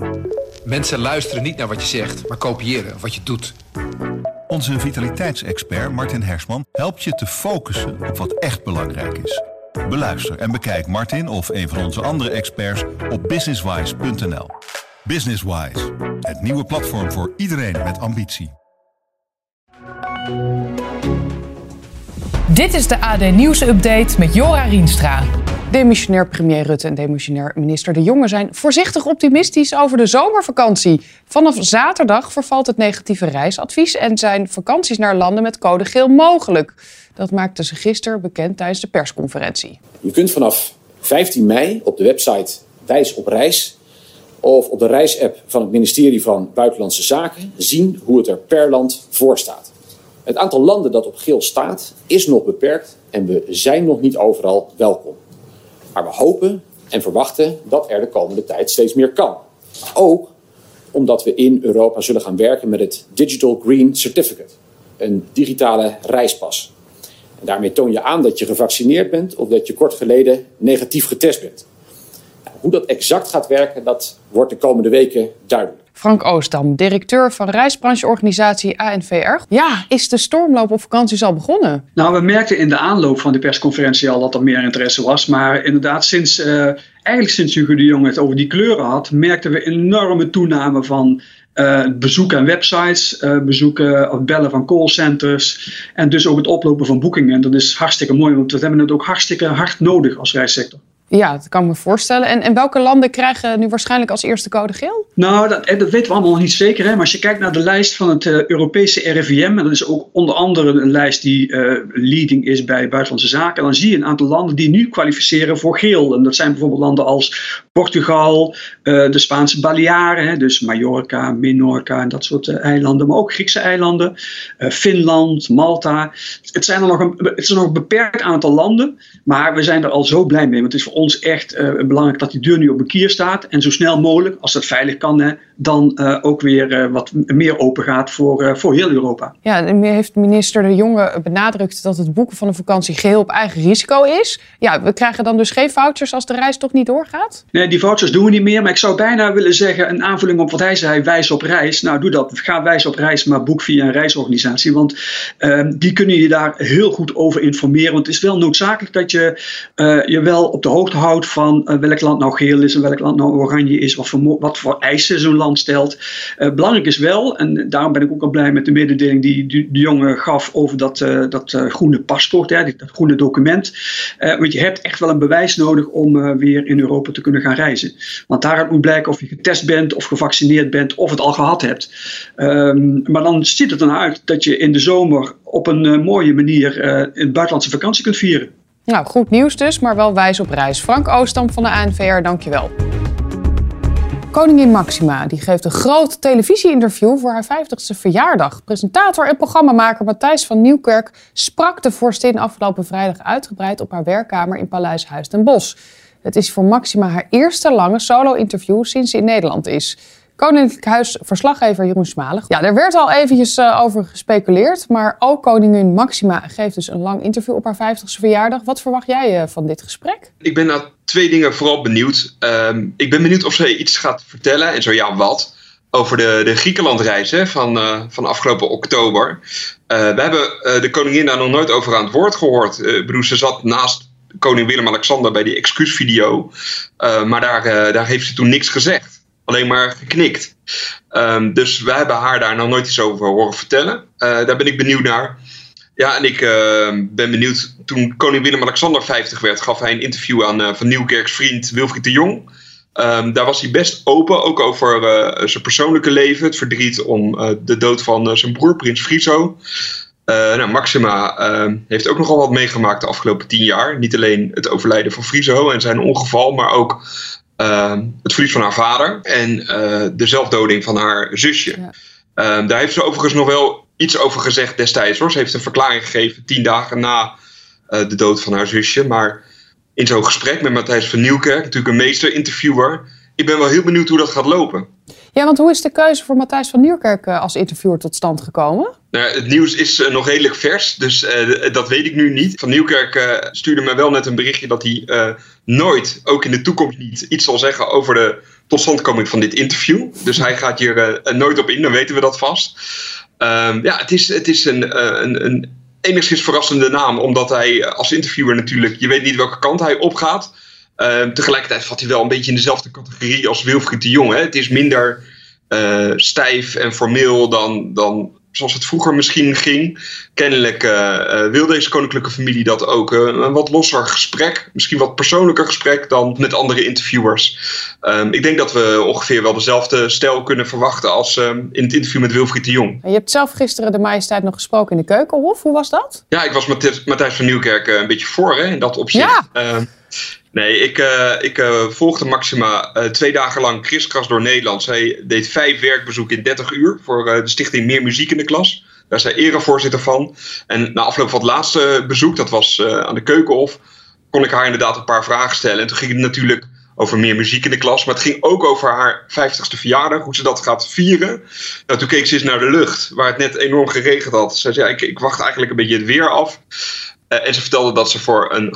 Mensen luisteren niet naar wat je zegt, maar kopiëren wat je doet. Onze vitaliteitsexpert Martin Hersman helpt je te focussen op wat echt belangrijk is. Beluister en bekijk Martin of een van onze andere experts op businesswise.nl. Businesswise, het nieuwe platform voor iedereen met ambitie. Dit is de AD Nieuws Update met Jora Rienstra. Demissionair premier Rutte en demissionair minister De Jonge zijn voorzichtig optimistisch over de zomervakantie. Vanaf zaterdag vervalt het negatieve reisadvies en zijn vakanties naar landen met code geel mogelijk. Dat maakten ze gisteren bekend tijdens de persconferentie. Je kunt vanaf 15 mei op de website Wijs op Reis of op de reisapp van het ministerie van Buitenlandse Zaken zien hoe het er per land voor staat. Het aantal landen dat op geel staat is nog beperkt en we zijn nog niet overal welkom. Maar we hopen en verwachten dat er de komende tijd steeds meer kan. Ook omdat we in Europa zullen gaan werken met het Digital Green Certificate, een digitale reispas. En daarmee toon je aan dat je gevaccineerd bent of dat je kort geleden negatief getest bent. Nou, hoe dat exact gaat werken, dat wordt de komende weken duidelijk. Frank Oosdam, directeur van reisbrancheorganisatie ANVR. Ja, is de stormloop op vakanties al begonnen? Nou, we merkten in de aanloop van de persconferentie al dat er meer interesse was. Maar inderdaad, sinds Hugo de Jonge het over die kleuren had, merkten we enorme toename van bezoeken aan websites, bellen van callcenters en dus ook het oplopen van boekingen. En dat is hartstikke mooi, want we hebben het ook hartstikke hard nodig als reissector. Ja, dat kan ik me voorstellen. En welke landen krijgen nu waarschijnlijk als eerste code geel? Nou, dat weten we allemaal nog niet zeker. Hè? Maar als je kijkt naar de lijst van het Europese RIVM, en dat is ook onder andere een lijst die leading is bij Buitenlandse Zaken, dan zie je een aantal landen die nu kwalificeren voor geel. En dat zijn bijvoorbeeld landen als Portugal, de Spaanse Balearen, hè? Dus Mallorca, Menorca en dat soort eilanden. Maar ook Griekse eilanden, Finland, Malta. Het is nog een beperkt aantal landen, maar we zijn er al zo blij mee. Want het is voor ons echt belangrijk dat die deur nu op een kier staat. En zo snel mogelijk, als dat veilig kan, dan ook weer wat meer open gaat voor heel Europa. Ja, en heeft minister De Jonge benadrukt dat het boeken van een vakantie geheel op eigen risico is. Ja, we krijgen dan dus geen vouchers als de reis toch niet doorgaat? Nee, die vouchers doen we niet meer. Maar ik zou bijna willen zeggen, een aanvulling op wat hij zei, wijs op reis. Nou, doe dat. Ga wijs op reis, maar boek via een reisorganisatie. Want die kunnen je daar heel goed over informeren. Want het is wel noodzakelijk dat je wel op de hoogte houdt van welk land nou geel is en welk land nou oranje is. Wat voor eisen zo'n land stelt. Belangrijk is wel, en daarom ben ik ook al blij met de mededeling die De Jonge gaf over dat groene paspoort, dat groene document. Want je hebt echt wel een bewijs nodig om weer in Europa te kunnen gaan reizen. Want daaruit moet blijken of je getest bent of gevaccineerd bent of het al gehad hebt. Maar dan ziet het uit dat je in de zomer op een mooie manier een buitenlandse vakantie kunt vieren. Nou, goed nieuws dus, maar wel wijs op reis. Frank Oosdam van de ANVR, dankjewel. Koningin Máxima die geeft een groot televisie-interview voor haar 50ste verjaardag. Presentator en programmamaker Matthijs van Nieuwkerk sprak de vorstin afgelopen vrijdag uitgebreid op haar werkkamer in Paleis Huis ten Bosch. Het is voor Máxima haar eerste lange solo-interview sinds ze in Nederland is. Koninklijk Huis-verslaggever Jeroen Smalig. Ja, er werd al eventjes over gespeculeerd, maar ook koningin Máxima geeft dus een lang interview op haar 50ste verjaardag. Wat verwacht jij van dit gesprek? Ik ben naar twee dingen vooral benieuwd. Ik ben benieuwd of ze iets gaat vertellen, en zo ja, wat, over de Griekenlandreis van afgelopen oktober. We hebben de koningin daar nog nooit over aan het woord gehoord. Ze zat naast koning Willem-Alexander bij die excuusvideo, maar daar heeft ze toen niks gezegd. Alleen maar geknikt. Dus we hebben haar daar nog nooit iets over horen vertellen. Daar ben ik benieuwd naar. Ja, en ik ben benieuwd. Toen koning Willem-Alexander 50 werd, gaf hij een interview aan Van Nieuwkerks vriend Wilfried de Jong. Daar was hij best open, ook over zijn persoonlijke leven. Het verdriet om de dood van zijn broer, prins Friso. Máxima heeft ook nogal wat meegemaakt de afgelopen 10 jaar. Niet alleen het overlijden van Friso en zijn ongeval, maar ook het verlies van haar vader en de zelfdoding van haar zusje. Ja. Daar heeft ze overigens nog wel iets over gezegd destijds, hoor. Ze heeft een verklaring gegeven 10 dagen na de dood van haar zusje. Maar in zo'n gesprek met Matthijs van Nieuwkerk, natuurlijk een meester-interviewer, ik ben wel heel benieuwd hoe dat gaat lopen. Ja, want hoe is de keuze voor Matthijs van Nieuwkerk als interviewer tot stand gekomen? Nou, het nieuws is nog redelijk vers, dus dat weet ik nu niet. Van Nieuwkerk stuurde me wel net een berichtje dat hij nooit, ook in de toekomst niet, iets zal zeggen over de totstandkoming van dit interview. Dus hij gaat hier nooit op in, dan weten we dat vast. Het is een enigszins verrassende naam, omdat hij als interviewer natuurlijk, je weet niet welke kant hij opgaat. Tegelijkertijd valt hij wel een beetje in dezelfde categorie als Wilfried de Jong. Hè? Het is minder stijf en formeel dan zoals het vroeger misschien ging. Kennelijk wil deze koninklijke familie dat ook. Een wat losser gesprek. Misschien wat persoonlijker gesprek dan met andere interviewers. Ik denk dat we ongeveer wel dezelfde stijl kunnen verwachten als in het interview met Wilfried de Jong. Je hebt zelf gisteren de majesteit nog gesproken in de Keukenhof. Hoe was dat? Ja, ik was met Matthijs van Nieuwkerk een beetje voor in dat opzicht. Ja. Nee, ik volgde Máxima 2 dagen lang kriskras door Nederland. Zij deed 5 werkbezoeken in 30 uur voor de stichting Meer Muziek in de Klas. Daar is zij erevoorzitter van. En na afloop van het laatste bezoek, dat was aan de Keukenhof, kon ik haar inderdaad een paar vragen stellen. En toen ging het natuurlijk over Meer Muziek in de Klas. Maar het ging ook over haar 50ste verjaardag, hoe ze dat gaat vieren. Nou, toen keek ze eens naar de lucht, waar het net enorm geregend had. Ze zei, ik wacht eigenlijk een beetje het weer af. En ze vertelde dat ze voor een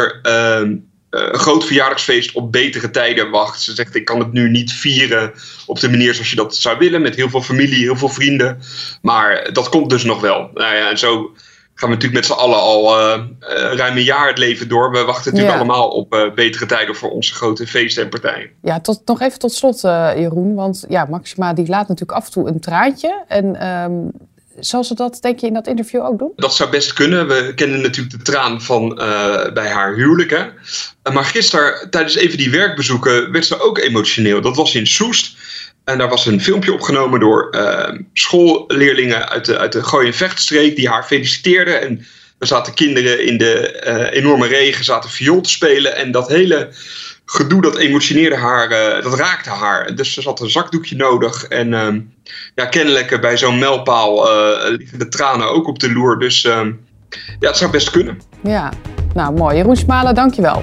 groot verjaardagsfeest op betere tijden wacht. Ze zegt, ik kan het nu niet vieren op de manier zoals je dat zou willen. Met heel veel familie, heel veel vrienden. Maar dat komt dus nog wel. Nou ja, en zo gaan we natuurlijk met z'n allen al ruim een jaar het leven door. We wachten natuurlijk allemaal op betere tijden voor onze grote feesten en partijen. Ja, nog even tot slot, Jeroen. Want Máxima die laat natuurlijk af en toe een traantje. En zal ze dat, denk je, in dat interview ook doen? Dat zou best kunnen. We kennen natuurlijk de traan van bij haar huwelijk. Hè? Maar gisteren, tijdens even die werkbezoeken, werd ze ook emotioneel. Dat was in Soest. En daar was een filmpje opgenomen door schoolleerlingen uit de Gooi- en Vechtstreek die haar feliciteerden. En er zaten kinderen in de enorme regen, zaten viool te spelen. En dat hele gedoe, dat emotioneerde haar, dat raakte haar. Dus ze had een zakdoekje nodig. En kennelijk bij zo'n mijlpaal liggen de tranen ook op de loer. Dus het zou best kunnen. Ja, nou mooi. Jeroen Smalen, dankjewel.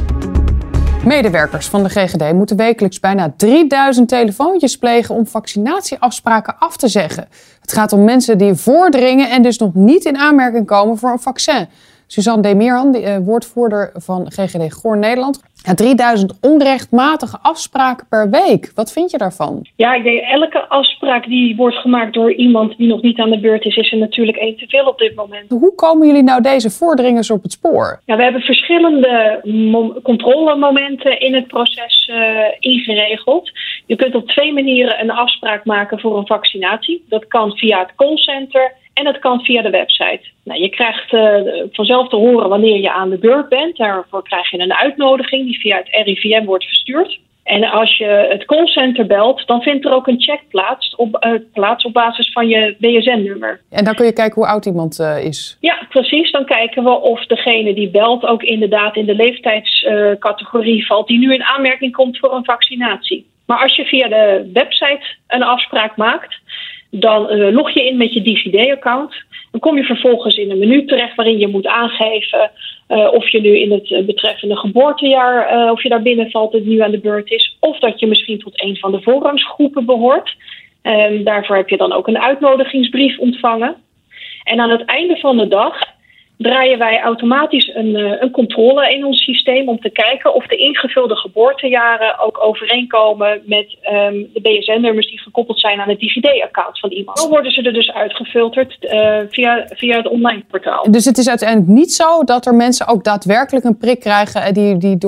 Medewerkers van de GGD moeten wekelijks bijna 3000 telefoontjes plegen om vaccinatieafspraken af te zeggen. Het gaat om mensen die voordringen en dus nog niet in aanmerking komen voor een vaccin. Suzanne Demirhan, woordvoerder van GGD Goor Nederland. 3000 onrechtmatige afspraken per week. Wat vind je daarvan? Ja, ik denk elke afspraak die wordt gemaakt door iemand die nog niet aan de beurt is er natuurlijk 1 te veel op dit moment. Hoe komen jullie nou deze voordringers op het spoor? Ja, we hebben verschillende controlemomenten in het proces ingeregeld. Je kunt op 2 manieren een afspraak maken voor een vaccinatie. Dat kan via het callcenter en dat kan via de website. Nou, je krijgt vanzelf te horen wanneer je aan de beurt bent. Daarvoor krijg je een uitnodiging die via het RIVM wordt verstuurd. En als je het callcenter belt, dan vindt er ook een check plaats op basis van je BSN-nummer. En dan kun je kijken hoe oud iemand is? Ja, precies. Dan kijken we of degene die belt ook inderdaad in de leeftijdscategorie valt die nu in aanmerking komt voor een vaccinatie. Maar als je via de website een afspraak maakt, dan log je in met je DigiD-account. Dan kom je vervolgens in een menu terecht waarin je moet aangeven of je nu in het betreffende geboortejaar, of je daar binnen valt dat nu aan de beurt is. Of dat je misschien tot een van de voorrangsgroepen behoort. Daarvoor heb je dan ook een uitnodigingsbrief ontvangen. En aan het einde van de dag draaien wij automatisch een controle in ons systeem om te kijken of de ingevulde geboortejaren ook overeenkomen met de BSN-nummers die gekoppeld zijn aan het DigiD-account van iemand. Zo worden ze er dus uitgefilterd via het online portaal. Dus het is uiteindelijk niet zo dat er mensen ook daadwerkelijk een prik krijgen die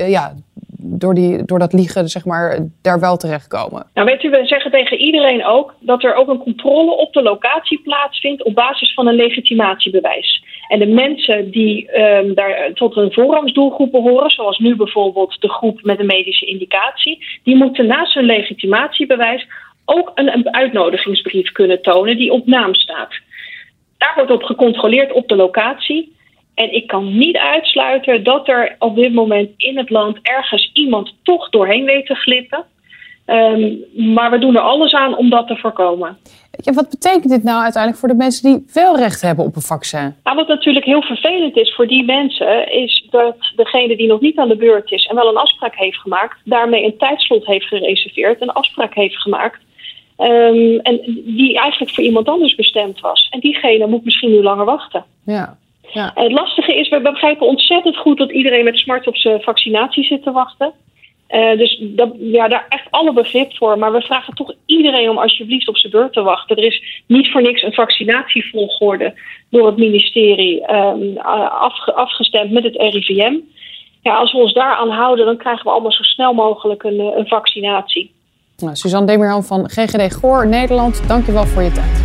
door dat liegen, zeg maar, daar wel terechtkomen? Nou, weet u, we zeggen tegen iedereen ook dat er ook een controle op de locatie plaatsvindt op basis van een legitimatiebewijs. En de mensen die daar tot een voorrangsdoelgroep behoren, zoals nu bijvoorbeeld de groep met een medische indicatie, die moeten naast hun legitimatiebewijs ook een uitnodigingsbrief kunnen tonen die op naam staat. Daar wordt op gecontroleerd op de locatie. En ik kan niet uitsluiten dat er op dit moment in het land ergens iemand toch doorheen weet te glippen. Maar we doen er alles aan om dat te voorkomen. Ja, wat betekent dit nou uiteindelijk voor de mensen die wel recht hebben op een vaccin? Nou, wat natuurlijk heel vervelend is voor die mensen, is dat degene die nog niet aan de beurt is en wel een afspraak heeft gemaakt, daarmee een tijdslot heeft gereserveerd, een afspraak heeft gemaakt. En die eigenlijk voor iemand anders bestemd was. En diegene moet misschien nu langer wachten. Ja. En het lastige is, we begrijpen ontzettend goed dat iedereen met smart op zijn vaccinatie zit te wachten. Dus daar echt alle begrip voor. Maar we vragen toch iedereen om alsjeblieft op zijn beurt te wachten. Er is niet voor niks een vaccinatievolgorde door het ministerie afgestemd met het RIVM. Ja, als we ons daaraan houden, dan krijgen we allemaal zo snel mogelijk een vaccinatie. Nou, Suzanne Demirhan van GGD Goor Nederland, dank je wel voor je tijd.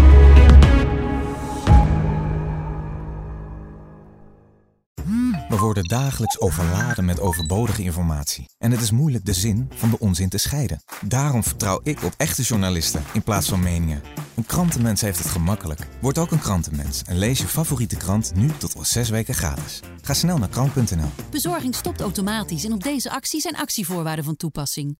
We worden dagelijks overladen met overbodige informatie. En het is moeilijk de zin van de onzin te scheiden. Daarom vertrouw ik op echte journalisten in plaats van meningen. Een krantenmens heeft het gemakkelijk. Word ook een krantenmens en lees je favoriete krant nu tot wel 6 weken gratis. Ga snel naar krant.nl. Bezorging stopt automatisch en op deze actie zijn actievoorwaarden van toepassing.